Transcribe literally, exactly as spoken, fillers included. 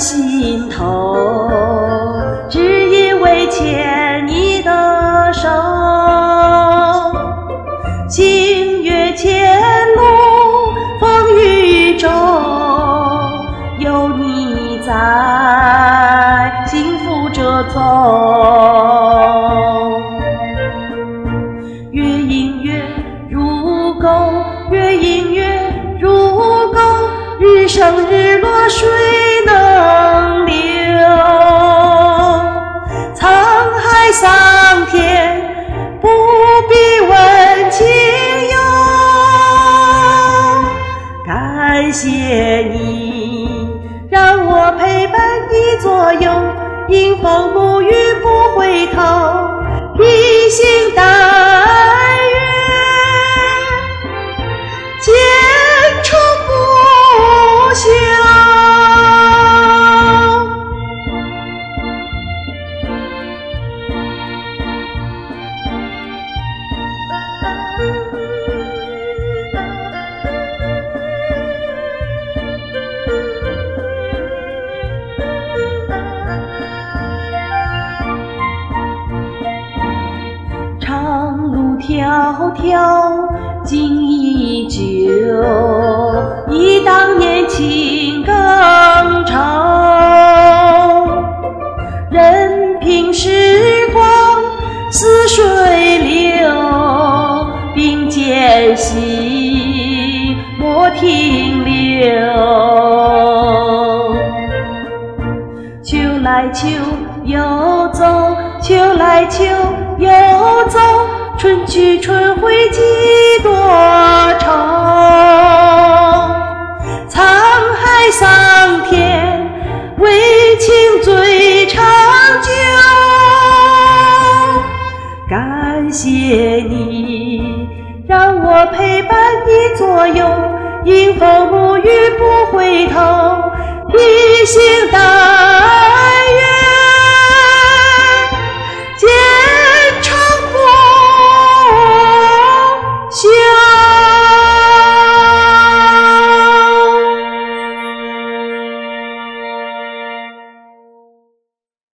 心头，只因为牵你的手。星月前路风雨中，有你在，幸福着走。月隐月如钩，月隐月如钩，日升日落水能流。沧海桑田，不必问情由。感谢你，让我陪伴你左右，迎风沐雨不回头，披星戴月，坚持不休。长路迢迢今已久，忆当年情更稠。任凭时光似水流，并肩行莫停留。秋来秋又走，秋来秋又走，春去春回几多愁。沧海桑田，为情最长久。感谢你，让我陪伴你左右，迎风沐雨不回头，披星戴